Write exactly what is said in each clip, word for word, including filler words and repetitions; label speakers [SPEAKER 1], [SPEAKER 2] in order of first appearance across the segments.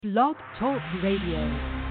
[SPEAKER 1] Blog Talk Radio.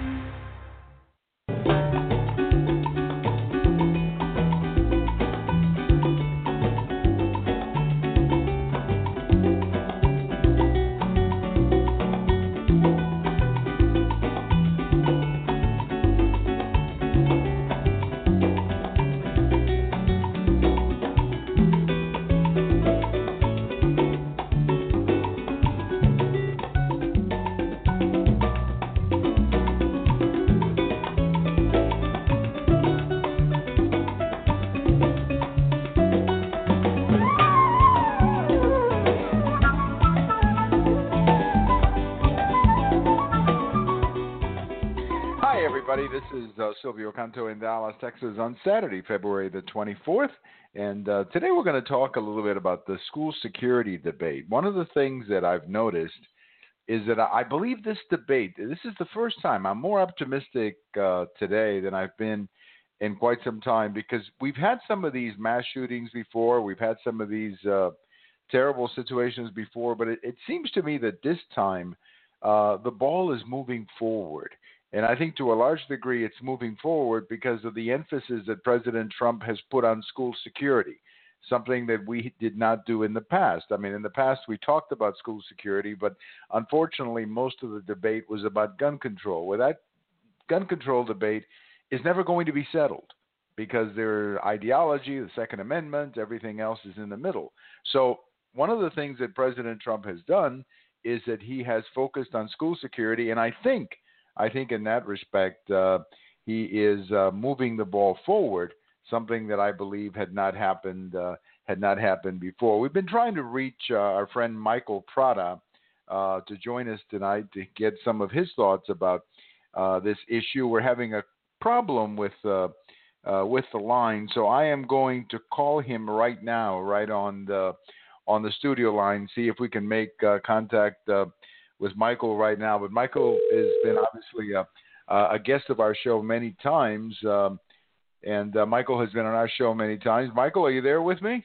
[SPEAKER 2] This is uh, Silvio Canto in Dallas, Texas on Saturday, February the twenty-fourth. And uh, today we're going to talk a little bit about the school security debate. One of the things that I've noticed is that I believe this debate, this is the first time, I'm more optimistic uh, today than I've been in quite some time, because we've had some of these mass shootings before. We've had some of these uh, terrible situations before. But it, it seems to me that this time uh, the ball is moving forward. And I think to a large degree it's moving forward because of the emphasis that President Trump has put on school security, something that we did not do in the past. I mean, in the past we talked about school security, but unfortunately most of the debate was about gun control. Well, that gun control debate is never going to be settled because their ideology, the Second Amendment, everything else is in the middle. So one of the things that President Trump has done is that he has focused on school security, and I think I think in that respect, uh, he is uh, moving the ball forward, something that I believe had not happened uh, had not happened before. We've been trying to reach uh, our friend Michael Prada uh, to join us tonight to get some of his thoughts about uh, this issue. We're having a problem with uh, uh, with the line, so I am going to call him right now, right on the on the studio line, see if we can make uh, contact Uh, with Michael right now. But Michael has been obviously a, a guest of our show many times, um, and uh, Michael has been on our show many times. Michael, are you there with me?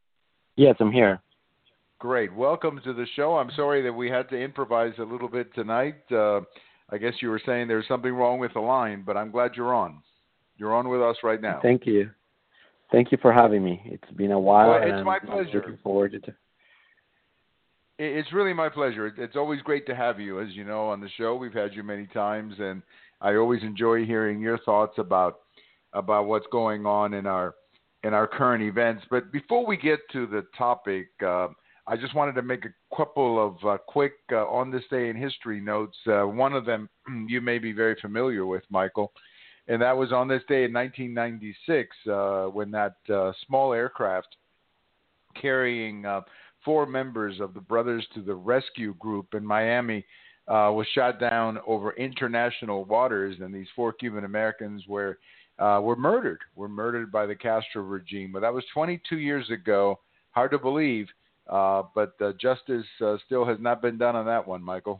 [SPEAKER 3] Yes, I'm here.
[SPEAKER 2] Great. Welcome to the show. I'm sorry that we had to improvise a little bit tonight. Uh, I guess you were saying there's something wrong with the line, but I'm glad you're on. You're on with us right now.
[SPEAKER 3] Thank you. Thank you for having me. It's been a while.
[SPEAKER 2] Well, it's
[SPEAKER 3] and
[SPEAKER 2] my
[SPEAKER 3] I'm
[SPEAKER 2] pleasure.
[SPEAKER 3] Looking forward to it.
[SPEAKER 2] It's really my pleasure. It's always great to have you, as you know, on the show. We've had you many times, and I always enjoy hearing your thoughts about about what's going on in our in our current events. But before we get to the topic, uh, I just wanted to make a couple of uh, quick uh, on this day in history notes. Uh, one of them you may be very familiar with, Michael, and that was on this day in nineteen ninety-six uh, when that uh, small aircraft carrying uh, four members of the Brothers to the Rescue group in Miami uh, was shot down over international waters, and these four Cuban Americans were uh, were murdered. Were murdered by the Castro regime. But that was twenty-two years ago. Hard to believe, uh, but uh, justice uh, still has not been done on that one, Michael.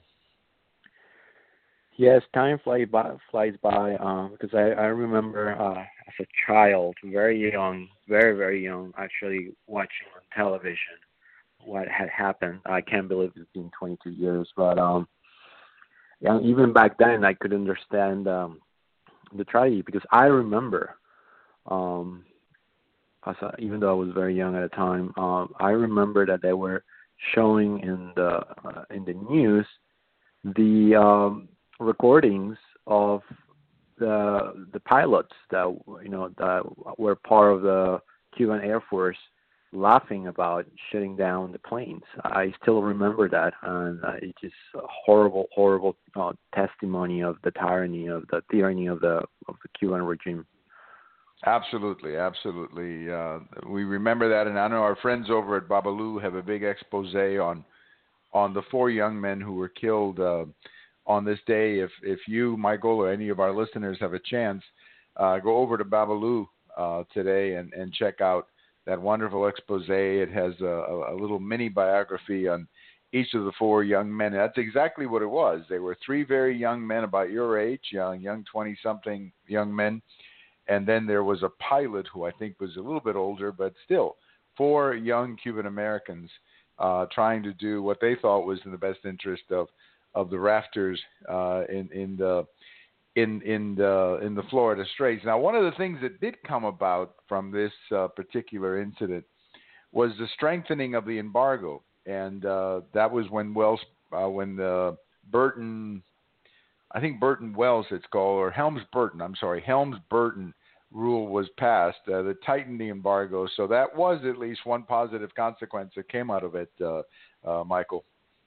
[SPEAKER 3] Yes, time flies by, flies by uh, because I, I remember uh, as a child, very young, very, very young, actually watching on television what had happened. I can't believe it's been twenty-two years, but um, yeah, even back then I could understand um, the tragedy because I remember, um, as a, even though I was very young at the time, um, I remember that they were showing in the uh, in the news the um, recordings of the the pilots that you know that were part of the Cuban Air Force laughing about shutting down the planes. I still remember that, and uh, it's just a horrible, horrible uh, testimony of the tyranny, of the tyranny of the of the Cuban regime.
[SPEAKER 2] Absolutely, absolutely. Uh, we remember that, and I know our friends over at Babalu have a big expose on on the four young men who were killed uh, on this day. If if you, Michael, or any of our listeners have a chance, uh, go over to Babalu uh, today and, and check out that wonderful expose. It has a, a little mini biography on each of the four young men. And that's exactly what it was. They were three very young men about your age, young, young twenty-something young men. And then there was a pilot who I think was a little bit older, but still four young Cuban Americans uh, trying to do what they thought was in the best interest of, of the rafters uh, in in the in in the in the Florida Straits. Now, one of the things that did come about from this uh, particular incident was the strengthening of the embargo, and uh, that was when Wells, uh, when the Burton, I think Burton Wells it's called, or Helms-Burton, I'm sorry, Helms-Burton rule was passed uh, that tightened the embargo. So that was at least one positive consequence that came out of it, uh, uh, Michael.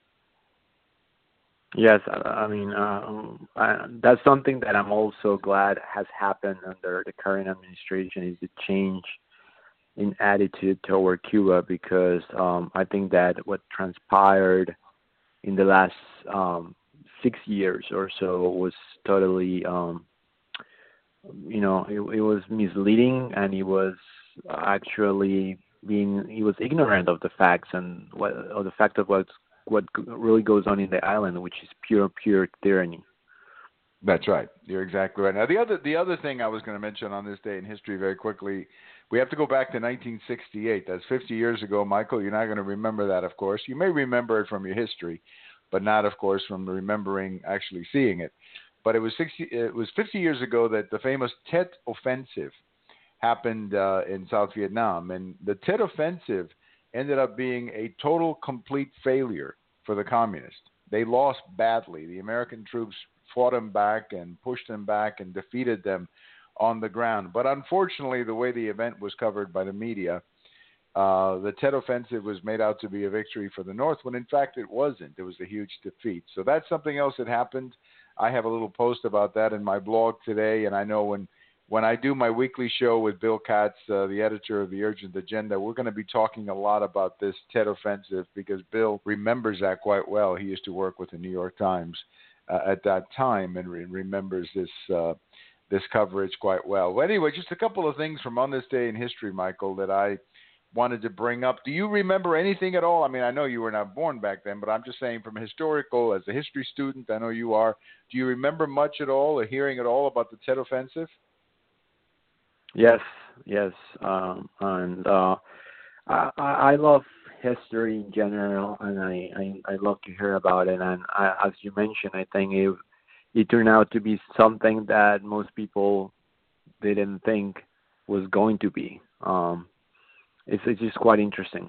[SPEAKER 3] Yes, I I mean, uh, I, that's something that I'm also glad has happened under the current administration is the change in attitude toward Cuba, because um, I think that what transpired in the last um, six years or so was totally, um, you know, it, it was misleading, and it was actually being, he was ignorant of the facts and what, of the fact of what's what really goes on in the island, which is pure, pure tyranny.
[SPEAKER 2] That's right. You're exactly right. Now, the other the other thing I was going to mention on this day in history very quickly, we have to go back to nineteen sixty-eight. That's fifty years ago, Michael. You're not going to remember that, of course. You may remember it from your history, but not, of course, from remembering actually seeing it. But it was sixty. It was fifty years ago that the famous Tet Offensive happened uh, in South Vietnam, and the Tet Offensive ended up being a total, complete failure for the communists. They lost badly. The American troops fought them back and pushed them back and defeated them on the ground. But unfortunately, the way the event was covered by the media, uh, the Tet Offensive was made out to be a victory for the North, when in fact it wasn't. It was a huge defeat. So that's something else that happened. I have a little post about that in my blog today, and I know when When I do my weekly show with Bill Katz, uh, the editor of the Urgent Agenda, we're going to be talking a lot about this Tet Offensive, because Bill remembers that quite well. He used to work with the New York Times uh, at that time and re- remembers this uh, this coverage quite well. Well, anyway, just a couple of things from on this day in history, Michael, that I wanted to bring up. Do you remember anything at all? I mean, I know you were not born back then, but I'm just saying from a historical, as a history student, I know you are. Do you remember much at all or hearing at all about the Tet Offensive?
[SPEAKER 3] Yes, yes, um, and uh, I, I love history in general, and I, I, I love to hear about it. And I, as you mentioned, I think it it turned out to be something that most people didn't think was going to be. Um, it's, it's just quite interesting.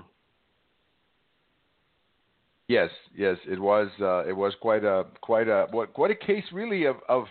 [SPEAKER 2] Yes, yes, it was. Uh, it was quite a quite a what quite a case really of of.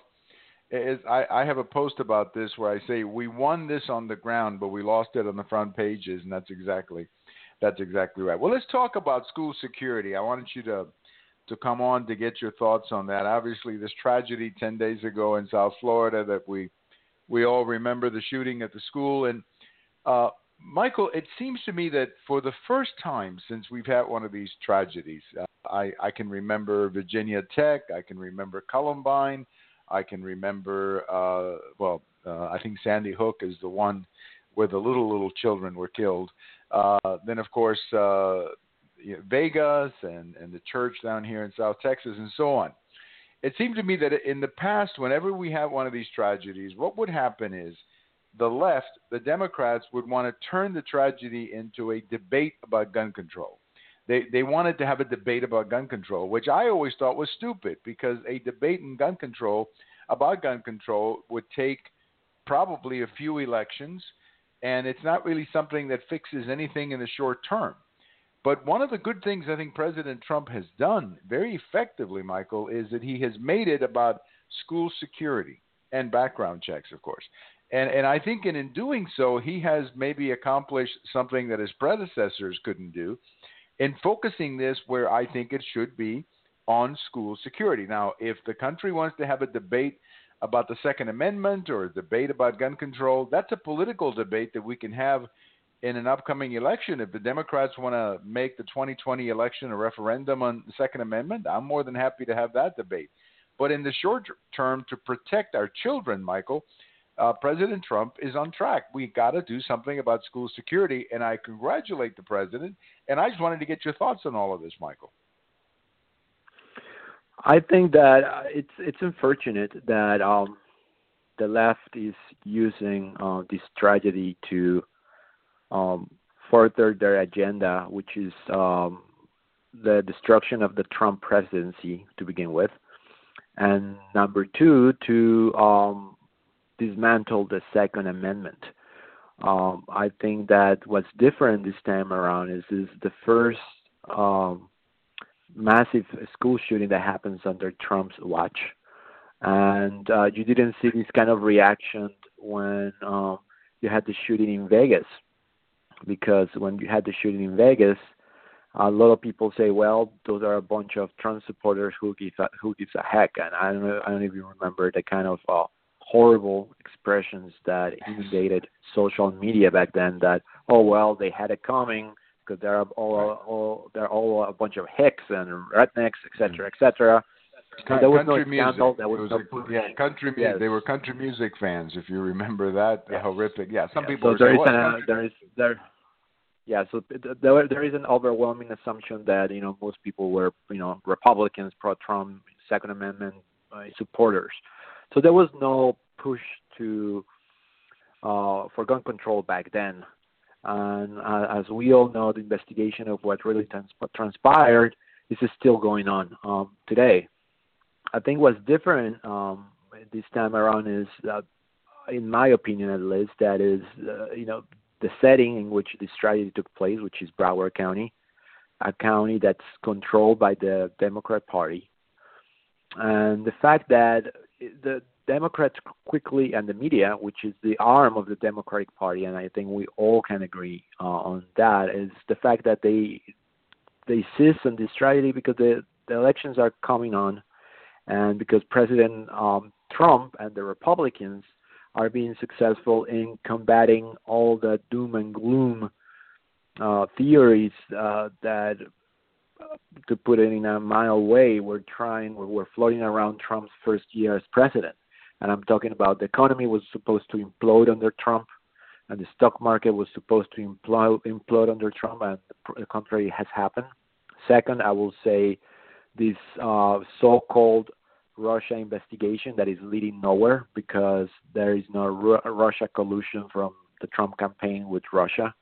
[SPEAKER 2] Is I, I have a post about this where I say we won this on the ground, but we lost it on the front pages, and that's exactly that's exactly right. Well, let's talk about school security. I wanted you to to come on to get your thoughts on that. Obviously, this tragedy ten days ago in South Florida that we we all remember, the shooting at the school. And uh, Michael, it seems to me that for the first time since we've had one of these tragedies, uh, I, I can remember Virginia Tech, I can remember Columbine. I can remember, uh, well, uh, I think Sandy Hook is the one where the little, little children were killed. Uh, then, of course, uh, you know, Vegas and, and the church down here in South Texas and so on. It seemed to me that in the past, whenever we have one of these tragedies, what would happen is the left, the Democrats, would want to turn the tragedy into a debate about gun control. They they wanted to have a debate about gun control, which I always thought was stupid, because a debate in gun control about gun control would take probably a few elections, and it's not really something that fixes anything in the short term. But one of the good things I think President Trump has done very effectively, Michael, is that he has made it about school security and background checks, of course. And and I think in, in doing so, he has maybe accomplished something that his predecessors couldn't do, in focusing this where I think it should be, on school security. Now, if the country wants to have a debate about the Second Amendment or a debate about gun control, that's a political debate that we can have in an upcoming election. If the Democrats want to make the twenty twenty election a referendum on the Second Amendment, I'm more than happy to have that debate. But in the short term, to protect our children, Michael, Uh, President Trump is on track. We got to do something about school security, and I congratulate the president. And I just wanted to get your thoughts on all of this, Michael.
[SPEAKER 3] I think that it's it's unfortunate that um, the left is using uh, this tragedy to um, further their agenda, which is um, the destruction of the Trump presidency to begin with, and number two, to um, dismantle the Second Amendment. Um, I think that what's different this time around is is the first um, massive school shooting that happens under Trump's watch, and uh, you didn't see this kind of reaction when um, you had the shooting in Vegas, because when you had the shooting in Vegas, a lot of people say, well, those are a bunch of Trump supporters who give a, who gives a heck, and I don't know, I don't even remember the kind of uh, horrible expressions that inundated social media back then. That, oh well, they had it coming because they're all, all they're all a bunch of hicks and rednecks, et cetera, et cetera. So there was no scandal.
[SPEAKER 2] Music.
[SPEAKER 3] There was,
[SPEAKER 2] was
[SPEAKER 3] no
[SPEAKER 2] a, yeah, country music.
[SPEAKER 3] Yes.
[SPEAKER 2] They were country music fans, if you remember that.
[SPEAKER 3] Yes.
[SPEAKER 2] Horrific. Yeah, some
[SPEAKER 3] yeah.
[SPEAKER 2] people
[SPEAKER 3] so
[SPEAKER 2] were
[SPEAKER 3] there
[SPEAKER 2] saying,
[SPEAKER 3] is an, uh,
[SPEAKER 2] country?
[SPEAKER 3] there is there. Yeah, so there there is an overwhelming assumption that you know most people were you know Republicans, pro-Trump, Second Amendment uh, supporters. So there was no push to uh, for gun control back then. And uh, as we all know, the investigation of what really trans- transpired is still going on um, today. I think what's different um, this time around is, uh, in my opinion at least, that is, uh, you know, the setting in which this tragedy took place, which is Broward County, a county that's controlled by the Democrat Party. And the fact that the Democrats quickly, and the media, which is the arm of the Democratic Party, and I think we all can agree uh, on that, is the fact that they they insist on this tragedy because the, the elections are coming on, and because President um, Trump and the Republicans are being successful in combating all the doom and gloom uh, theories uh, that, uh, to put it in a mild way, we're trying, we're floating around Trump's first year as president. And I'm talking about the economy was supposed to implode under Trump, and the stock market was supposed to implode, implode under Trump, and the contrary has happened. Second, I will say this uh, so-called Russia investigation that is leading nowhere, because there is no Ru- Russia collusion from the Trump campaign with Russia.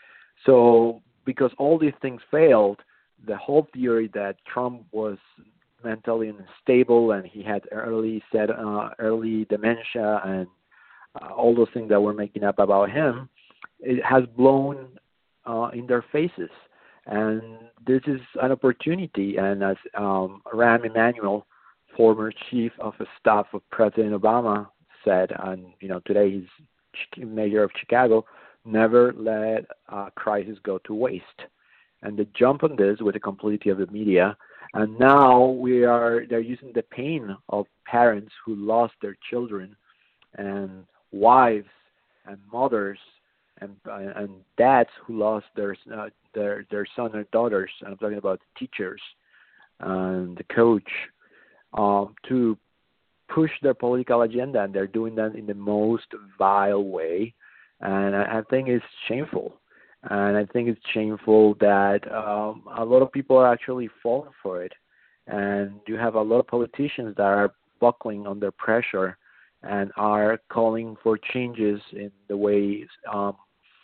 [SPEAKER 3] So because all these things failed, the whole theory that Trump was mentally unstable and he had early set, uh, early dementia and uh, all those things that we're making up about him, it has blown uh, in their faces. And this is an opportunity. And as um, Rahm Emanuel, former chief of staff of President Obama, said, and you know today he's mayor of Chicago, never let a crisis go to waste. And they jump on this with the complicity of the media. And now we are they're using the pain of parents who lost their children, and wives and mothers and and dads who lost their uh, their their son or daughters. I'm talking about teachers and the coach, um, to push their political agenda, and they're doing that in the most vile way. And I, I think it's shameful. And I think it's shameful that um, a lot of people are actually falling for it. And you have a lot of politicians that are buckling under pressure and are calling for changes in the way um,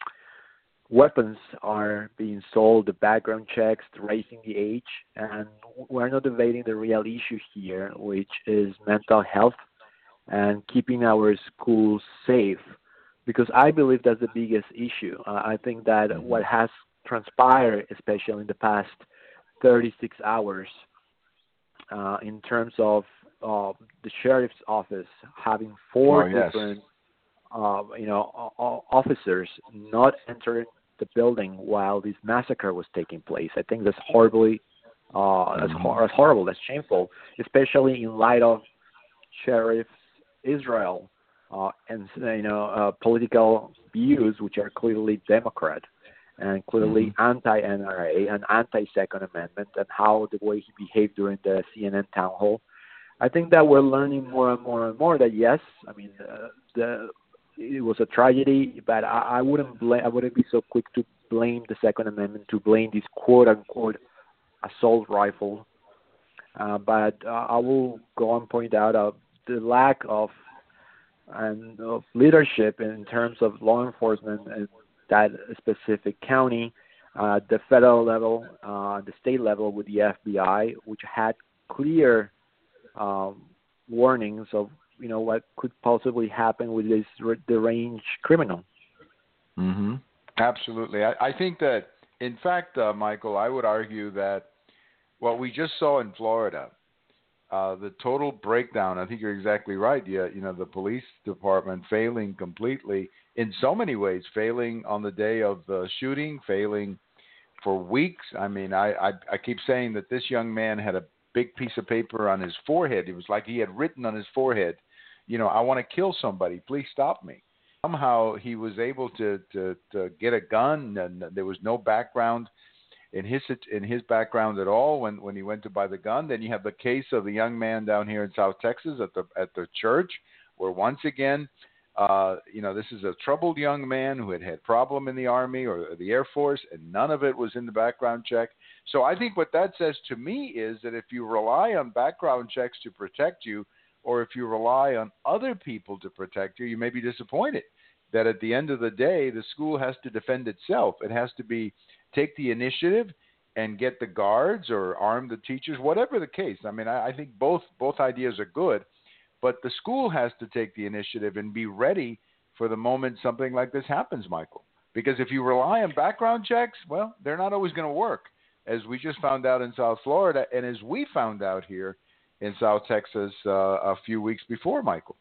[SPEAKER 3] weapons are being sold, the background checks, raising the age. And we're not debating the real issue here, which is mental health and keeping our schools safe. Because I believe that's the biggest issue. Uh, I think that mm-hmm. what has transpired, especially in the past thirty-six hours, uh, in terms of uh, the sheriff's office having four
[SPEAKER 2] oh, yes.
[SPEAKER 3] different, uh, you know, officers not entering the building while this massacre was taking place. I think that's horribly, uh, mm-hmm. that's, hor- that's horrible. That's shameful, especially in light of Sheriff Israel. Uh, and you know uh, political views which are clearly Democrat and clearly mm-hmm. anti-N R A and anti-Second Amendment, and how the way he behaved during the C N N town hall. I think that we're learning more and more and more that yes, I mean uh, the it was a tragedy, but I, I wouldn't blame I wouldn't be so quick to blame the Second Amendment, to blame this quote unquote assault rifle. Uh, but uh, I will go and point out uh, the lack of and of leadership in terms of law enforcement in that specific county, uh, the federal level, uh, the state level with the F B I, which had clear um, warnings of you know what could possibly happen with this deranged criminal.
[SPEAKER 2] Mm-hmm. Absolutely. I, I think that, in fact, uh, Michael, I would argue that what we just saw in Florida, uh, the total breakdown, I think you're exactly right. Yeah, you know, the police department failing completely in so many ways, failing on the day of the shooting, failing for weeks. I mean, I, I, I keep saying that this young man had a big piece of paper on his forehead. It was like he had written on his forehead, you know, I want to kill somebody. Please stop me. Somehow he was able to, to, to get a gun, and there was no background in his in his background at all when, when he went to buy the gun. Then you have the case of the young man down here in South Texas at the at the church, where once again, uh, you know, this is a troubled young man who had had problem in the Army or the Air Force, and none of it was in the background check. So I think what that says to me is that if you rely on background checks to protect you, or if you rely on other people to protect you, you may be disappointed that at the end of the day, the school has to defend itself. It has to be take the initiative and get the guards or arm the teachers, whatever the case. I mean, I, I think both both ideas are good, but the school has to take the initiative and be ready for the moment something like this happens, Michael. Because if you rely on background checks, well, they're not always going to work, as we just found out in South Florida and as we found out here in South Texas uh, a few weeks before, Michael.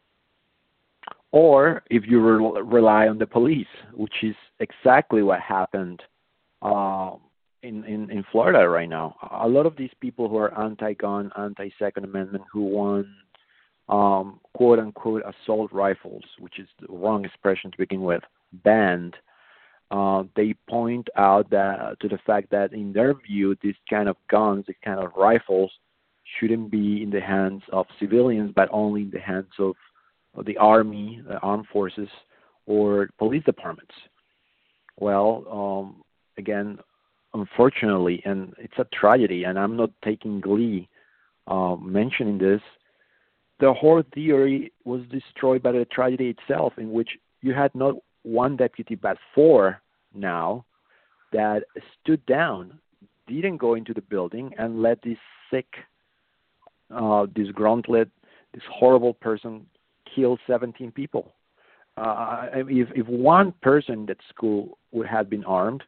[SPEAKER 3] Or if you re- rely on the police, which is exactly what happened uh, in, in, in Florida right now. A lot of these people who are anti-gun, anti-Second Amendment, who want um, quote-unquote assault rifles, which is the wrong expression to begin with, banned, uh, they point out that to the fact that in their view, these kind of guns, these kind of rifles, shouldn't be in the hands of civilians, but only in the hands of the Army, the armed forces, or police departments. Well, um, again, unfortunately, and it's a tragedy, and I'm not taking glee uh, mentioning this, the whole theory was destroyed by the tragedy itself, in which you had not one deputy, but four now, that stood down, didn't go into the building, and let this sick, uh, disgruntled, this horrible person kill seventeen people. Uh, if, if one person at school would have been armed,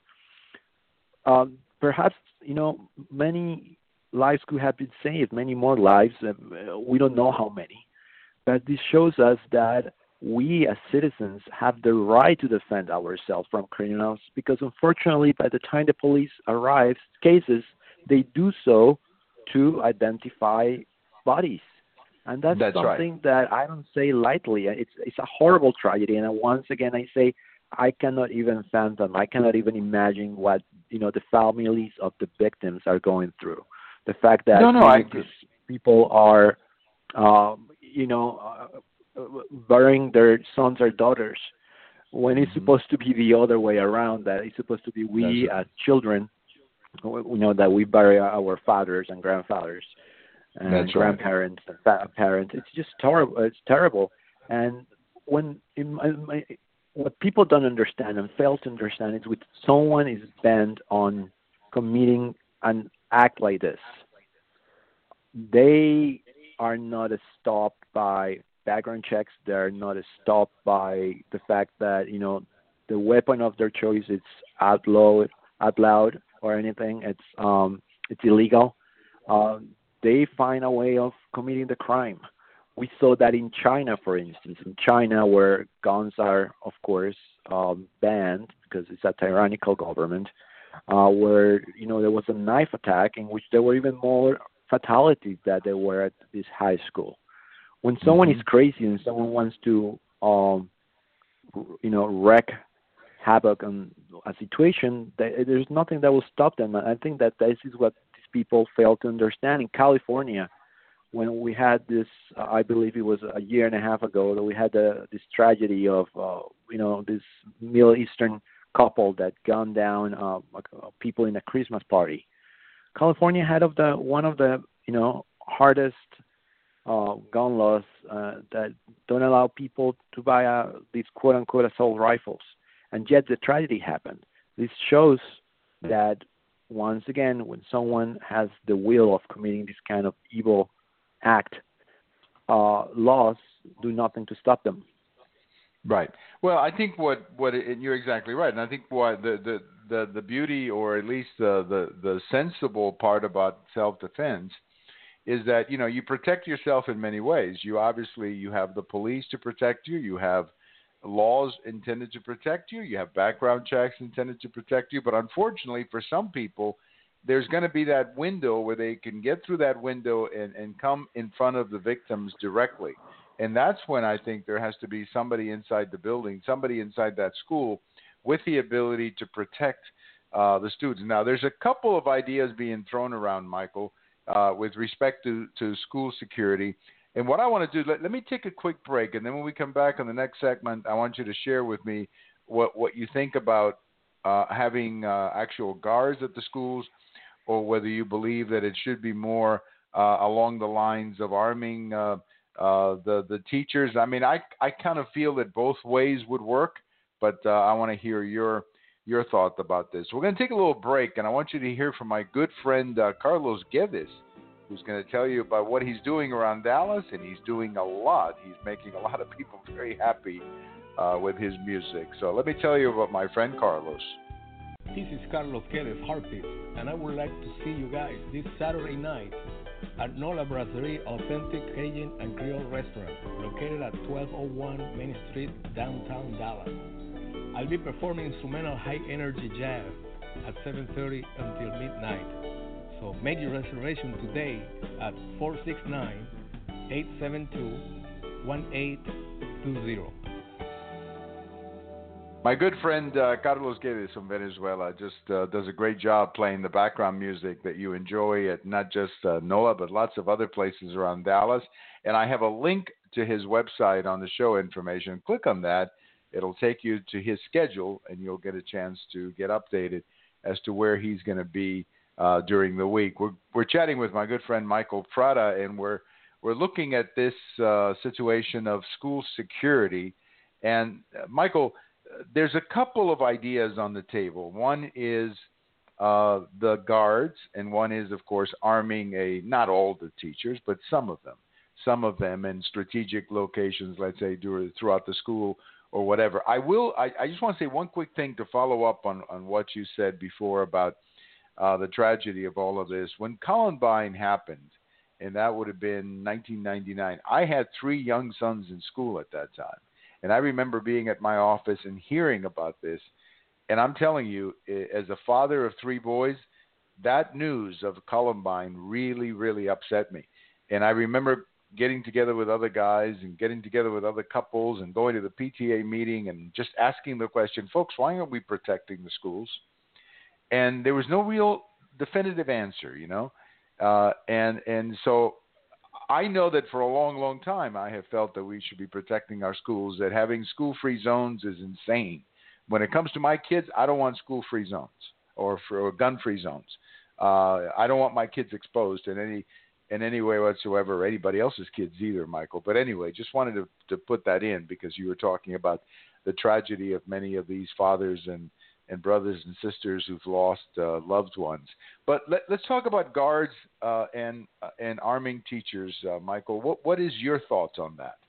[SPEAKER 3] um, perhaps, you know, many lives could have been saved, many more lives. Uh, we don't know how many. But this shows us that we as citizens have the right to defend ourselves from criminals, because unfortunately, by the time the police arrive, cases, they do so to identify bodies. And that's,
[SPEAKER 2] that's
[SPEAKER 3] something
[SPEAKER 2] right.
[SPEAKER 3] that I don't say lightly. It's it's a horrible tragedy. And once again, I say I cannot even fathom, I cannot even imagine what, you know, the families of the victims are going through. The fact that
[SPEAKER 2] no, no, I,
[SPEAKER 3] these people are, um, you know, uh, burying their sons or daughters when mm-hmm. it's supposed to be the other way around, that it's supposed to be we right. as children, you know, that we bury our fathers and grandfathers. And
[SPEAKER 2] That's
[SPEAKER 3] grandparents
[SPEAKER 2] right.
[SPEAKER 3] and parents. It's just terrible. It's terrible. And when in my, my, what people don't understand and fail to understand is when someone is bent on committing an act like this, they are not stopped by background checks. They're not stopped by the fact that, you know, the weapon of their choice is outlawed, outlawed or anything. It's um, it's illegal. Um, they find a way of committing the crime. We saw that in China, for instance. In China, where guns are, of course, um, banned because it's a tyrannical government, uh, where, you know, there was a knife attack in which there were even more fatalities than there were at this high school. When someone mm-hmm. is crazy and someone wants to, um, you know, wreak havoc on a situation, there's nothing that will stop them. I think that this is what people fail to understand. In California, when we had this, uh, I believe it was a year and a half ago, that we had the, this tragedy of, uh, you know, this Middle Eastern couple that gunned down uh, people in a Christmas party. California had of the one of the, you know, hardest uh, gun laws uh, that don't allow people to buy uh, these quote-unquote assault rifles, and yet the tragedy happened. This shows that once again, when someone has the will of committing this kind of evil act, uh, laws do nothing to stop them.
[SPEAKER 2] Right. Well, I think what what it, and you're exactly right, and I think what the the the, the beauty, or at least the, the the sensible part about self-defense, is that you know you protect yourself in many ways. You obviously you have the police to protect you. You have laws intended to protect you. You have background checks intended to protect you. But unfortunately, for some people, there's going to be that window where they can get through that window and, and come in front of the victims directly. And that's when I think there has to be somebody inside the building, somebody inside that school with the ability to protect uh, the students. Now, there's a couple of ideas being thrown around, Michael, uh, with respect to, to school security. And what I want to do, let, let me take a quick break, and then when we come back on the next segment, I want you to share with me what, what you think about uh, having uh, actual guards at the schools, or whether you believe that it should be more uh, along the lines of arming uh, uh, the the teachers. I mean, I I kind of feel that both ways would work, but uh, I want to hear your your thought about this. We're going to take a little break, and I want you to hear from my good friend uh, Carlos Guedes, who's going to tell you about what he's doing around Dallas, and he's doing a lot. He's making a lot of people very happy uh, with his music. So let me tell you about my friend Carlos.
[SPEAKER 4] This is Carlos Guedes, harpist, and I would like to see you guys this Saturday night at Nola Brasserie Authentic Cajun and Creole Restaurant, located at twelve oh one Main Street, downtown Dallas. I'll be performing instrumental high-energy jazz at seven thirty until midnight. So make your reservation today at four six nine, eight seven two, one eight two zero.
[SPEAKER 2] My good friend uh, Carlos Guedes from Venezuela just uh, does a great job playing the background music that you enjoy at not just uh, NOLA, but lots of other places around Dallas. And I have a link to his website on the show information. Click on that. It'll take you to his schedule, and you'll get a chance to get updated as to where he's going to be uh, during the week. We're, we're chatting with my good friend Michael Prada, and we're, we're looking at this uh, situation of school security. And uh, Michael, there's a couple of ideas on the table. One is uh, the guards, and one is, of course, arming a not all the teachers, but some of them, some of them in strategic locations, let's say, throughout the school or whatever. I will. I, I just want to say one quick thing to follow up on, on what you said before about uh, the tragedy of all of this. When Columbine happened, and that would have been nineteen ninety-nine, I had three young sons in school at that time. And I remember being at my office and hearing about this. And I'm telling you, as a father of three boys, that news of Columbine really, really upset me. And I remember getting together with other guys and getting together with other couples and going to the P T A meeting and just asking the question, folks, why aren't we protecting the schools? And there was no real definitive answer, you know. Uh, and and so I know that for a long, long time I have felt that we should be protecting our schools, that having school-free zones is insane. When it comes to my kids, I don't want school-free zones or, for, or gun-free zones. Uh, I don't want my kids exposed in any in any way whatsoever, or anybody else's kids either, Michael. But anyway, just wanted to, to put that in because you were talking about the tragedy of many of these fathers and, and brothers and sisters who've lost uh, loved ones. But let, let's talk about guards uh, and uh, and arming teachers, uh, Michael. What what is your thoughts on that?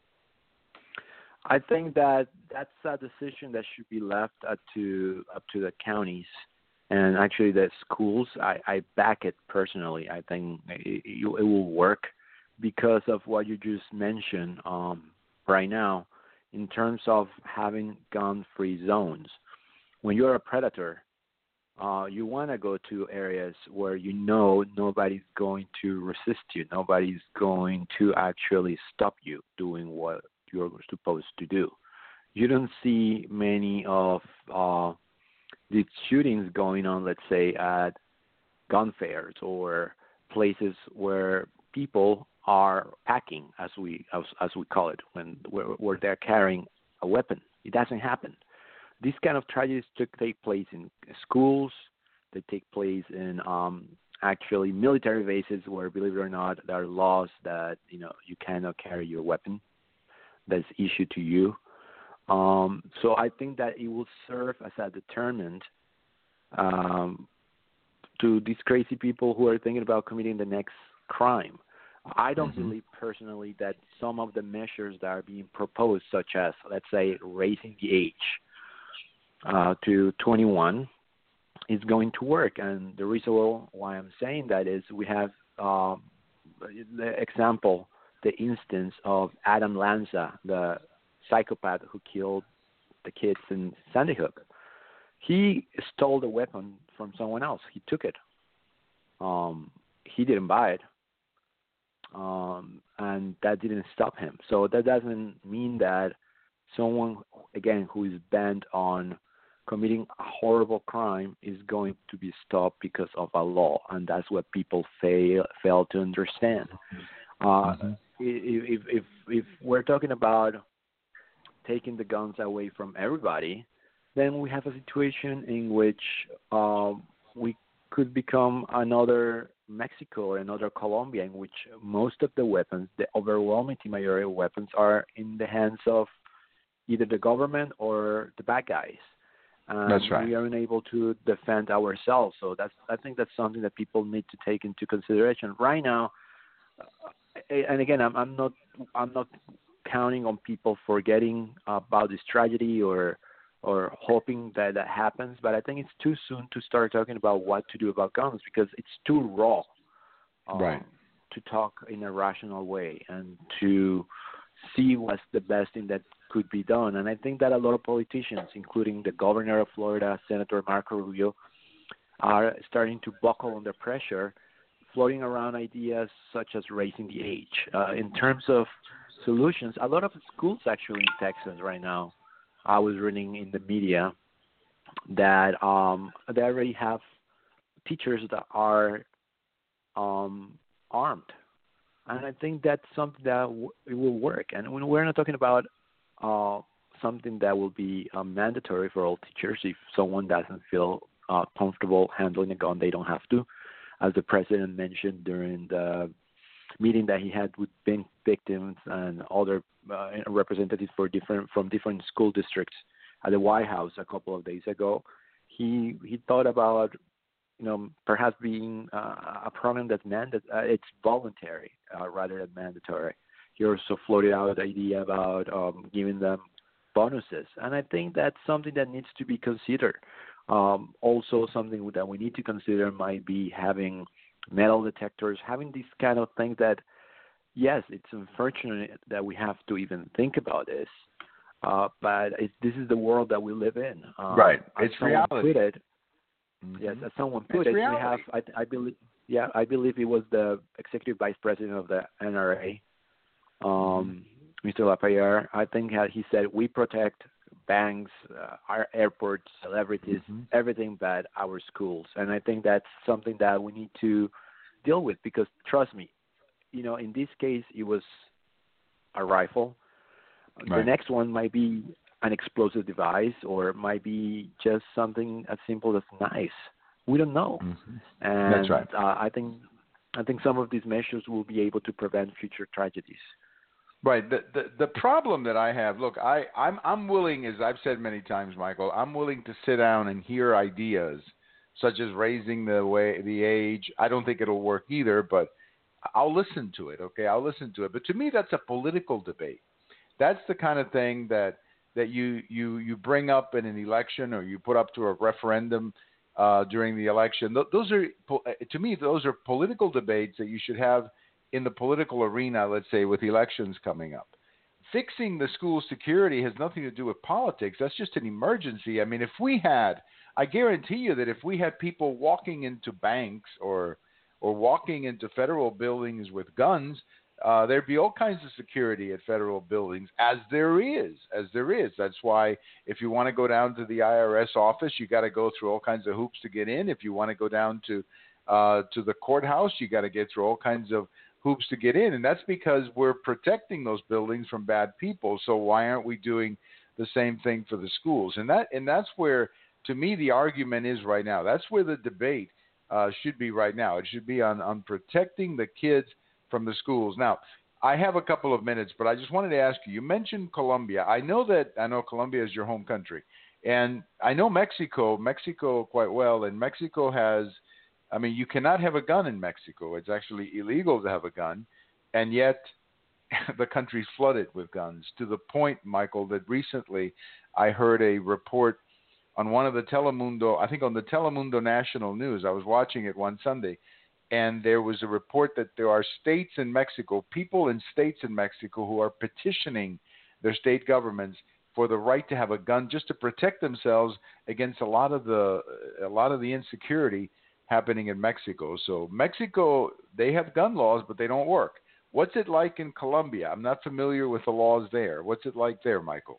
[SPEAKER 3] I think that that's a decision that should be left up to up to the counties and actually the schools. I, I back it personally. I think it, it will work because of what you just mentioned um, right now in terms of having gun-free zones. When you're a predator, uh, you want to go to areas where you know nobody's going to resist you. Nobody's going to actually stop you doing what you're supposed to do. You don't see many of uh, these shootings going on, let's say, at gun fairs or places where people are packing, as we as, as we call it, when where, where they're carrying a weapon. It doesn't happen. These kind of tragedies took, take place in schools. They take place in um, actually military bases where, believe it or not, there are laws that you know you cannot carry your weapon that's issued to you. Um, so I think that it will serve as a deterrent um, to these crazy people who are thinking about committing the next crime. I don't
[SPEAKER 2] mm-hmm.
[SPEAKER 3] believe personally that some of the measures that are being proposed, such as, let's say, raising the age uh, to twenty-one, is going to work. And the reason why I'm saying that is we have uh, the example, the instance of Adam Lanza, the psychopath who killed the kids in Sandy Hook. He stole the weapon from someone else. He took it. Um, he didn't buy it. Um, and that didn't stop him. So that doesn't mean that someone, again, who is bent on committing a horrible crime is going to be stopped because of a law, and that's what people fail fail to understand. Uh, mm-hmm. if, if if we're talking about taking the guns away from everybody, then we have a situation in which uh, we could become another Mexico or another Colombia, in which most of the weapons, the overwhelming majority of weapons, are in the hands of either the government or the bad guys. And
[SPEAKER 2] that's right.
[SPEAKER 3] We are unable to defend ourselves. So that's I think that's something that people need to take into consideration right now. Uh, and again, I'm, I'm not I'm not counting on people forgetting about this tragedy or or hoping that that happens. But I think it's too soon to start talking about what to do about guns because it's too raw um,
[SPEAKER 2] right.
[SPEAKER 3] to talk in a rational way and to see what's the best thing that could be done. And I think that a lot of politicians, including the governor of Florida, Senator Marco Rubio, are starting to buckle under pressure, floating around ideas such as raising the age. Uh, in terms of solutions, a lot of schools actually in Texas right now, I was reading in the media that um, they already have teachers that are um, armed. And I think that's something that w- it will work. And when we're not talking about uh, something that will be uh, mandatory for all teachers. If someone doesn't feel uh, comfortable handling a gun, they don't have to. As the president mentioned during the meeting that he had with victims and other uh, representatives for different from different school districts at the White House a couple of days ago, he he thought about you know perhaps being uh, a program that's mandat- uh, it's voluntary uh, rather than mandatory. He also floated out the idea about um, giving them bonuses, and I think that's something that needs to be considered. Um, also, something that we need to consider might be having metal detectors, having these kind of things that, yes, it's unfortunate that we have to even think about this, uh, but it, this is the world that we live in. Um,
[SPEAKER 2] right,
[SPEAKER 3] as
[SPEAKER 2] it's reality.
[SPEAKER 3] Put it,
[SPEAKER 2] mm-hmm.
[SPEAKER 3] Yes, as someone put
[SPEAKER 2] it's
[SPEAKER 3] it,
[SPEAKER 2] reality.
[SPEAKER 3] we have. I, I believe. Yeah, I believe it was the executive vice president of the N R A, um, mm-hmm. Mister Lapierre. I think he said we protect banks, uh, our airports, celebrities, mm-hmm. everything but our schools. And I think that's something that we need to deal with because, trust me, you know, in this case, it was a rifle. Right. The next one might be an explosive device or it might be just something as simple as knives. We don't know.
[SPEAKER 2] Mm-hmm.
[SPEAKER 3] And
[SPEAKER 2] that's right.
[SPEAKER 3] uh, I think I think some of these measures will be able to prevent future tragedies.
[SPEAKER 2] Right. The, the the problem that I have, look, I, I'm I'm willing, as I've said many times, Michael, I'm willing to sit down and hear ideas such as raising the way the age. I don't think it'll work either, but I'll listen to it. Okay, I'll listen to it. But to me, that's a political debate. That's the kind of thing that that you you you bring up in an election or you put up to a referendum uh, during the election. Those are, to me, those are political debates that you should have in the political arena, let's say, with elections coming up. Fixing the school security has nothing to do with politics. That's just an emergency. I mean, if we had, I guarantee you that if we had people walking into banks or or walking into federal buildings with guns, uh, there'd be all kinds of security at federal buildings, as there is, as there is. That's why if you want to go down to the I R S office, you got to go through all kinds of hoops to get in. If you want to go down to uh, to the courthouse, you got to get through all kinds of hoops to get in, and that's because we're protecting those buildings from bad people. So why aren't we doing the same thing for the schools? And that and that's where, to me, the argument is right now. That's where the debate uh, should be right now. It should be on, on protecting the kids from the schools. Now, I have a couple of minutes, but I just wanted to ask you, you mentioned Colombia. I know that I know Colombia is your home country, And I know Mexico, Mexico quite well, and Mexico has, I mean, you cannot have a gun in Mexico. It's actually illegal to have a gun, and yet the country's flooded with guns to the point, Michael, that recently I heard a report on one of the Telemundo, I think on the Telemundo National News. I was watching it one Sunday, and there was a report that there are states in Mexico, people in states in Mexico who are petitioning their state governments for the right to have a gun just to protect themselves against a lot of the a lot of the insecurity happening in Mexico. So Mexico, they have gun laws, but they don't work. What's it like in Colombia? I'm not familiar with the laws there. What's it like there, Michael?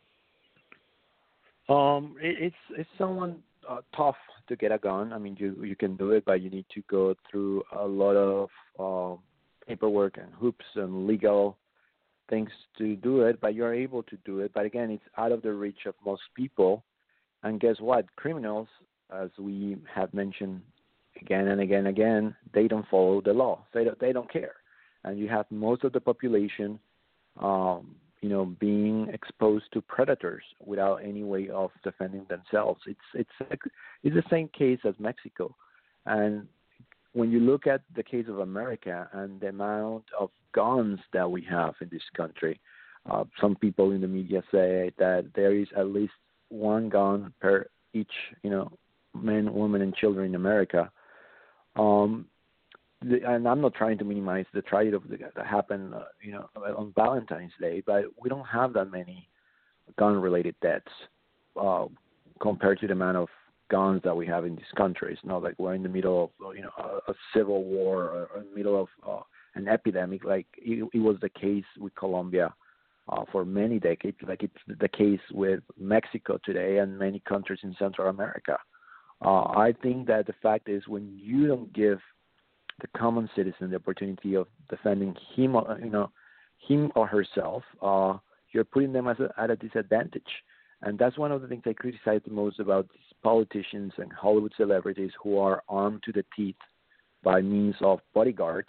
[SPEAKER 3] Um, it, it's it's somewhat uh, tough to get a gun. I mean, you you can do it, but you need to go through a lot of uh, paperwork and hoops and legal things to do it. But you're able to do it. But again, it's out of the reach of most people. And guess what? Criminals, as we have mentioned again and again and again, they don't follow the law. They don't, they don't care. And you have most of the population, um, you know, being exposed to predators without any way of defending themselves. It's it's it's the same case as Mexico. And when you look at the case of America and the amount of guns that we have in this country, uh, some people in the media say that there is at least one gun per each, you know, men, women, and children in America. Um, the, and I'm not trying to minimize the tragedy of the, that happened, uh, you know, on Valentine's Day, but we don't have that many gun-related deaths uh, compared to the amount of guns that we have in this country. It's not like we're in the middle of, you know, a, a civil war or, or in the middle of uh, an epidemic, like it, it was the case with Colombia uh, for many decades, like it's the case with Mexico today and many countries in Central America. Uh, I think that the fact is when you don't give the common citizen the opportunity of defending him, or, you know, him or herself, uh, you're putting them as a, at a disadvantage. And that's one of the things I criticize the most about these politicians and Hollywood celebrities who are armed to the teeth by means of bodyguards.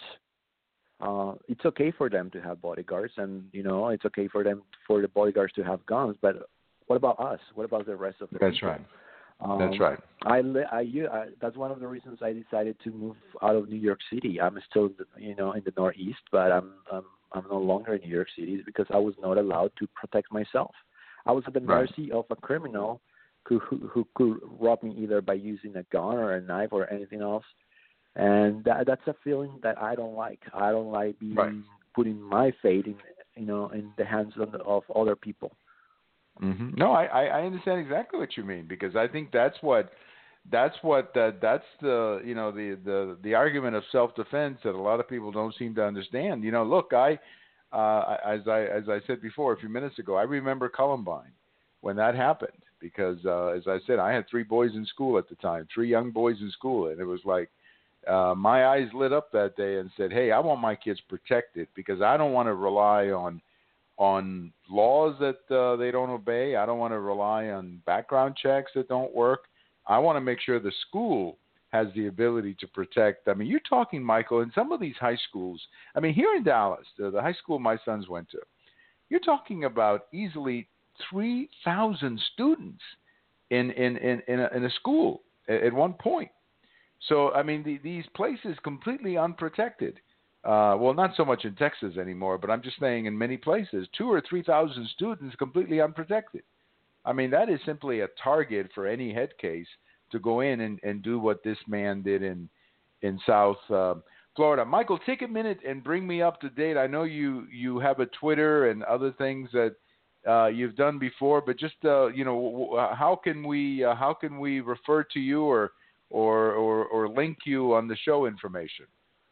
[SPEAKER 3] Uh, it's okay for them to have bodyguards, and you know it's okay for them for the bodyguards to have guns. But what about us? What about the rest of the
[SPEAKER 2] That's
[SPEAKER 3] people?
[SPEAKER 2] right.
[SPEAKER 3] Um,
[SPEAKER 2] That's right.
[SPEAKER 3] I, I, I, that's one of the reasons I decided to move out of New York City. I'm still, you know, in the Northeast, but I'm, I'm, I'm no longer in New York City because I was not allowed to protect myself. I was at the
[SPEAKER 2] Right.
[SPEAKER 3] mercy of a criminal who, who, who could rob me either by using a gun or a knife or anything else. And that, that's a feeling that I don't like. I don't like being
[SPEAKER 2] Right.
[SPEAKER 3] putting my fate in, you know, in the hands of, of other people.
[SPEAKER 2] Mm-hmm. No, I, I understand exactly what you mean, because I think that's what that's what uh, that's the you know the, the, the argument of self-defense that a lot of people don't seem to understand. You know, look, I uh, as I as I said before a few minutes ago, I remember Columbine when that happened, because uh, as I said, I had three boys in school at the time, three young boys in school, and it was like uh, my eyes lit up that day and said, hey, I want my kids protected because I don't want to rely on on laws that uh, they don't obey. I don't want to rely on background checks that don't work. I want to make sure the school has the ability to protect. I mean, you're talking, Michael, in some of these high schools. I mean, here in Dallas, the, the high school my sons went to, you're talking about easily three thousand students in, in, in, in, a, in a school at, at one point. So, I mean, the, these places completely unprotected. Uh, well, not so much in Texas anymore, but I'm just saying in many places, two or three thousand students completely unprotected. I mean, that is simply a target for any head case to go in and, and do what this man did in in South uh, Florida. Michael, take a minute and bring me up to date. I know you, you have a Twitter and other things that uh, you've done before, but just uh, you know, how can we uh, how can we refer to you or or or, or link you on the show information?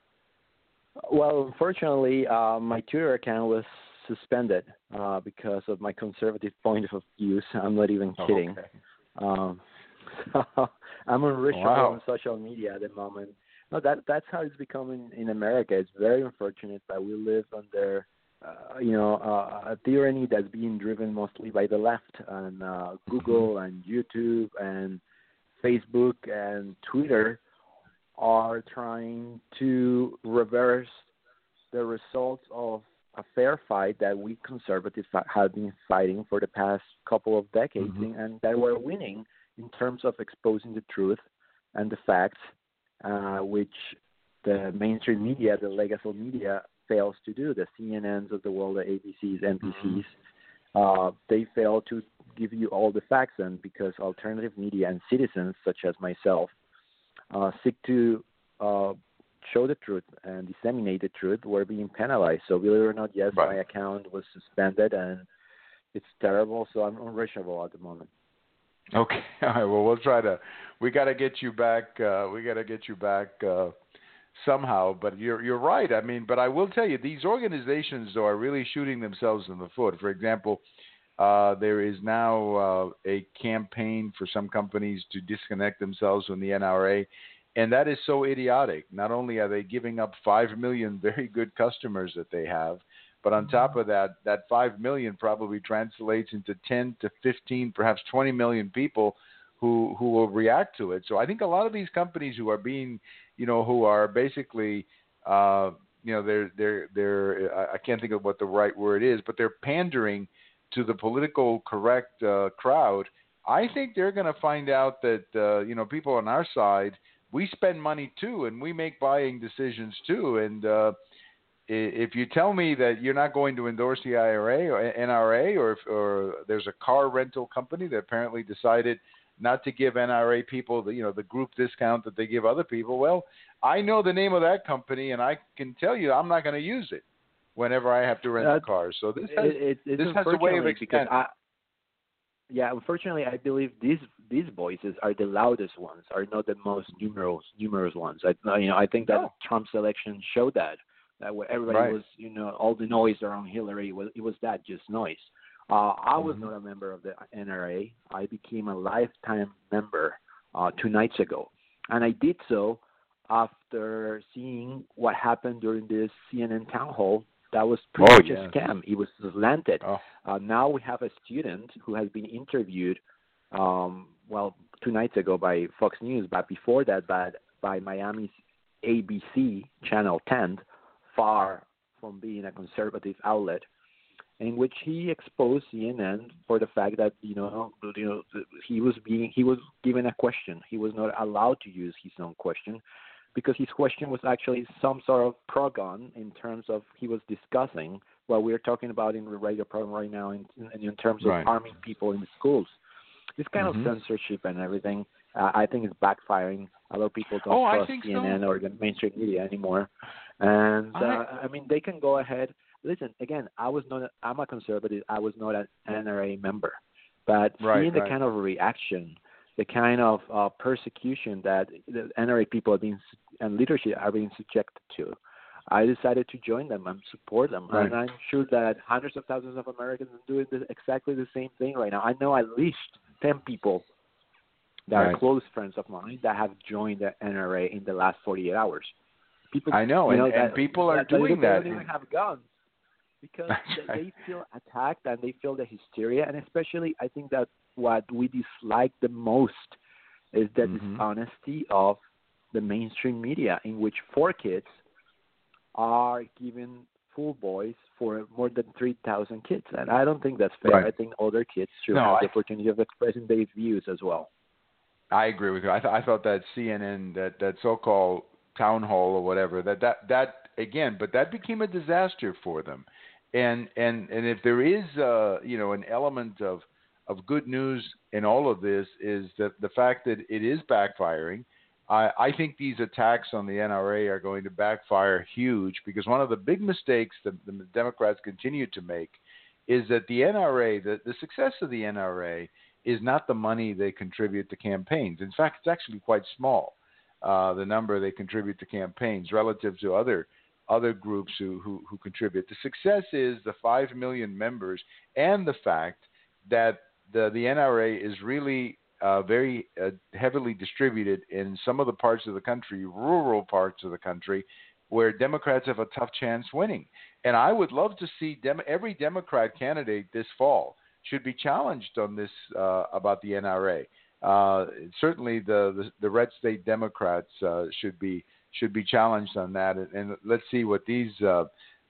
[SPEAKER 3] Well, unfortunately, uh, my Twitter account was suspended uh, because of my conservative point of view. I'm not even kidding.
[SPEAKER 2] Oh, okay.
[SPEAKER 3] um, so I'm unreachable
[SPEAKER 2] Wow.
[SPEAKER 3] on social media at the moment. No, that that's how it's becoming in America. It's very unfortunate that we live under, uh, you know, uh, a tyranny that's being driven mostly by the left, and uh, Google and YouTube and Facebook and Twitter are trying to reverse the results of a fair fight that we conservatives have been fighting for the past couple of decades,
[SPEAKER 2] Mm-hmm.
[SPEAKER 3] and that we're winning in terms of exposing the truth and the facts, uh, which the mainstream media, the legacy media, fails to do. The C N Ns of the world, the A B Cs, N B Cs, mm-hmm. uh, they fail to give you all the facts, and because alternative media and citizens such as myself uh, seek to uh, show the truth and disseminate the truth, we're being penalized. So believe it or not, yes,
[SPEAKER 2] right.
[SPEAKER 3] my account was suspended, and it's terrible, so I'm unreachable at the moment.
[SPEAKER 2] Okay. All right. Well, we'll try to. We got to get you back. Uh, we got to get you back uh, somehow. But you're you're right. I mean, but I will tell you, these organizations though are really shooting themselves in the foot. For example, uh, there is now uh, a campaign for some companies to disconnect themselves from the N R A, and that is so idiotic. Not only are they giving up five million very good customers that they have, but on top of that, that five million probably translates into ten to fifteen, perhaps twenty million people who who will react to it. So I think a lot of these companies who are being, you know, who are basically, uh, you know, they're they're they're I can't think of what the right word is, but they're pandering to the political correct uh, crowd. I think they're going to find out that uh, you know, people on our side, we spend money too, and we make buying decisions too, and uh, if you tell me that you're not going to endorse the I R A or N R A, or, if, or there's a car rental company that apparently decided not to give N R A people the, you know, the group discount that they give other people, well, I know the name of that company, and I can tell you I'm not going to use it whenever I have to rent uh, a car. So this has,
[SPEAKER 3] it, it,
[SPEAKER 2] this has a way of extending.
[SPEAKER 3] I, yeah, unfortunately, I believe these these voices are the loudest ones, are not the most numerous numerous ones. I, you know, I think that
[SPEAKER 2] no.
[SPEAKER 3] Trump's election showed that. That where everybody
[SPEAKER 2] right.
[SPEAKER 3] was, you know, all the noise around Hillary, was, it was that just noise. Uh, I was
[SPEAKER 2] mm-hmm.
[SPEAKER 3] not a member of the N R A. I became a lifetime member uh, two nights ago. And I did so after seeing what happened during this C N N town hall. That was pretty
[SPEAKER 2] oh,
[SPEAKER 3] much
[SPEAKER 2] yes.
[SPEAKER 3] a scam. It was slanted.
[SPEAKER 2] Oh.
[SPEAKER 3] Uh, now we have a student who has been interviewed, um, well, two nights ago by Fox News, but before that by, by Miami's A B C, Channel ten, far from being a conservative outlet, in which he exposed C N N for the fact that you know, you know, he was being he was given a question. He was not allowed to use his own question because his question was actually some sort of pro-gun in terms of he was discussing what we're talking about in the radio program right now in, in, in terms of
[SPEAKER 2] right.
[SPEAKER 3] arming people in the schools. This kind
[SPEAKER 2] mm-hmm.
[SPEAKER 3] of censorship and everything, uh, I think, is backfiring. A lot of people don't
[SPEAKER 2] oh,
[SPEAKER 3] trust
[SPEAKER 2] I think
[SPEAKER 3] C N N
[SPEAKER 2] so.
[SPEAKER 3] or the mainstream media anymore. And, uh,
[SPEAKER 2] I,
[SPEAKER 3] I mean, they can go ahead. Listen, again, I was not, a, I'm a conservative. I was not an N R A member. But
[SPEAKER 2] right,
[SPEAKER 3] seeing the
[SPEAKER 2] right.
[SPEAKER 3] kind of reaction, the kind of uh, persecution that the N R A people are being, and leadership are being subjected to, I decided to join them and support them.
[SPEAKER 2] Right.
[SPEAKER 3] And I'm sure that hundreds of thousands of Americans are doing this, exactly the same thing right now. I know at least ten people that
[SPEAKER 2] right.
[SPEAKER 3] are close friends of mine that have joined the N R A in the last forty-eight hours. People,
[SPEAKER 2] I know,
[SPEAKER 3] you know
[SPEAKER 2] and,
[SPEAKER 3] that,
[SPEAKER 2] and people are
[SPEAKER 3] that,
[SPEAKER 2] doing
[SPEAKER 3] that.
[SPEAKER 2] that.
[SPEAKER 3] They don't even have guns because they, they feel attacked and they feel the hysteria. And especially, I think that what we dislike the most is the
[SPEAKER 2] mm-hmm.
[SPEAKER 3] dishonesty of the mainstream media, in which four kids are given full voice for more than three thousand kids. And I don't think that's fair.
[SPEAKER 2] Right.
[SPEAKER 3] I think other kids should
[SPEAKER 2] no,
[SPEAKER 3] have
[SPEAKER 2] I,
[SPEAKER 3] the opportunity of expressing their views as well.
[SPEAKER 2] I agree with you. I, th- I thought that C N N, that, that so-called town hall or whatever, that, that, that again, but that became a disaster for them. And, and, and if there is, uh, you know, an element of, of good news in all of this is that the fact that it is backfiring. I, I think these attacks on the N R A are going to backfire huge, because one of the big mistakes that the Democrats continue to make is that the N R A, the, the success of the N R A is not the money they contribute to campaigns. In fact, it's actually quite small, uh, the number they contribute to campaigns relative to other other groups who, who, who contribute. The success is the five million members and the fact that the, the N R A is really uh, very uh, heavily distributed in some of the parts of the country, rural parts of the country, where Democrats have a tough chance winning. And I would love to see dem- every Democrat candidate this fall should be challenged on this uh, about the N R A. Uh, certainly, the, the the red state Democrats uh, should be should be challenged on that. And, and let's see what these uh,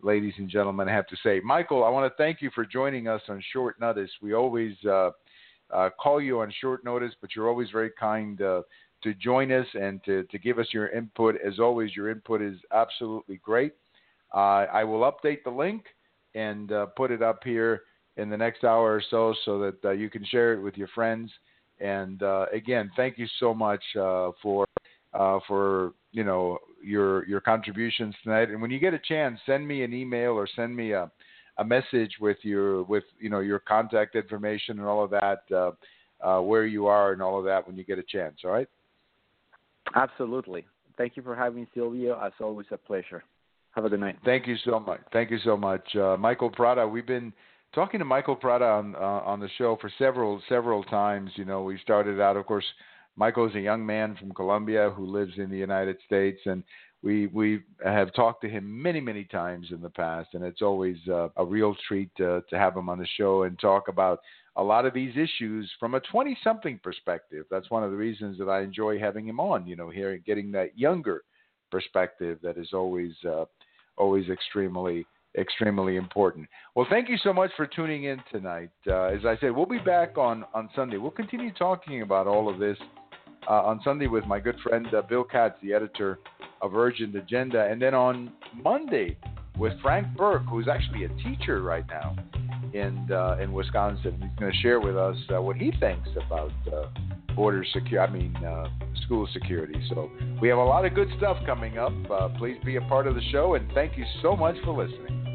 [SPEAKER 2] ladies and gentlemen, have to say. Michael, I want to thank you for joining us on short notice. We always uh, uh, call you on short notice, but you're always very kind uh, to join us and to, to give us your input. As always, your input is absolutely great. Uh, I will update the link and uh, put it up here in the next hour or so so that uh, you can share it with your friends. And uh, again, thank you so much uh, for uh, for you know your your contributions tonight. And when you get a chance, send me an email or send me a, a message with your with you know your contact information and all of that, uh, uh, where you are and all of that when you get a chance. All right.
[SPEAKER 3] Absolutely. Thank you for having me, Silvio. As always, a pleasure. Have a good night.
[SPEAKER 2] Thank you so much. Thank you so much, uh, Michael Prada. We've been talking to Michael Prada on uh, on the show for several several times. You know, we started out, of course. Michael is a young man from Colombia who lives in the United States, and we we have talked to him many many times in the past, and it's always uh, a real treat uh, to have him on the show and talk about a lot of these issues from a twenty-something perspective. That's one of the reasons that I enjoy having him on. You know, hearing getting that younger perspective that is always uh, always extremely. extremely important. Well, thank you so much for tuning in tonight. Uh, as I said, we'll be back on, on Sunday. We'll continue talking about all of this uh, on Sunday with my good friend uh, Bill Katz, the editor of Urgent Agenda. And then on Monday with Frank Burke, who's actually a teacher right now in uh, in Wisconsin. He's going to share with us uh, what he thinks about uh, border security, I mean, uh, school security. So we have a lot of good stuff coming up. Uh, please be a part of the show, and thank you so much for listening.